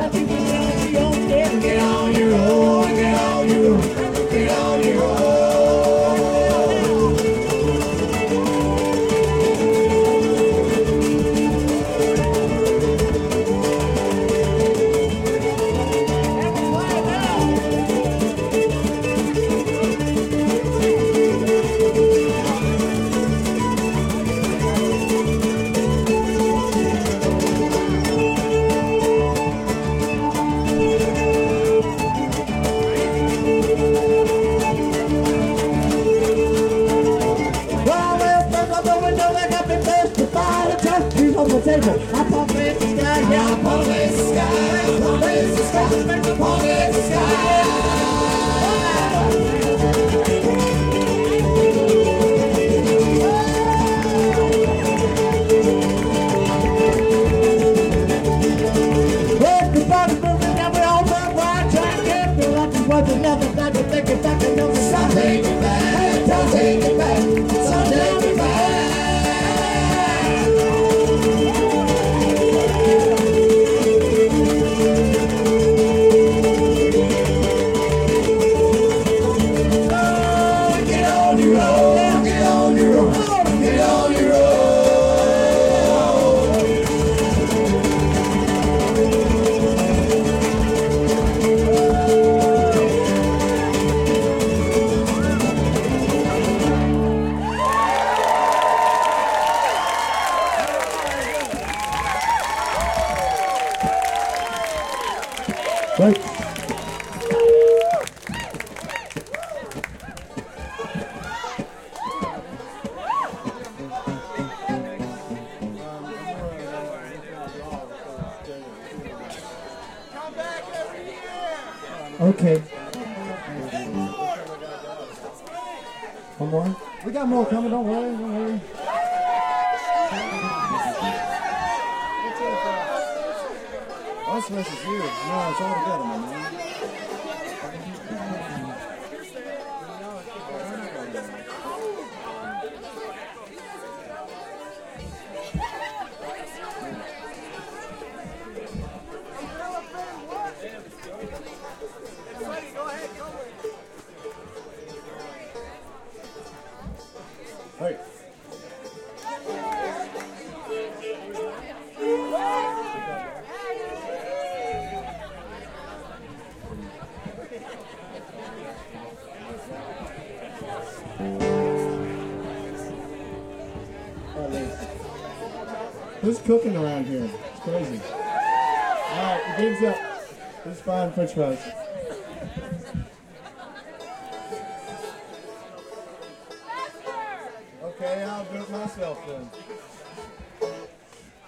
Get on your own, get on your own, get on your own. On the table, I pump in the sky, yeah, I pump in the sky, pump in the sky, pump in the sky. Everybody's moving now, we all run wide, trying to get through like it was another night, but thinking back and know some take it back, don't take it back, some take it back. Right. Okay. One more? We got more coming, don't worry, don't worry. Us versus you. No, it's all together, my man. Hey. Who's cooking around here? It's crazy. Alright, the game's up. Who's frying french fries? Okay, I'll do it myself then.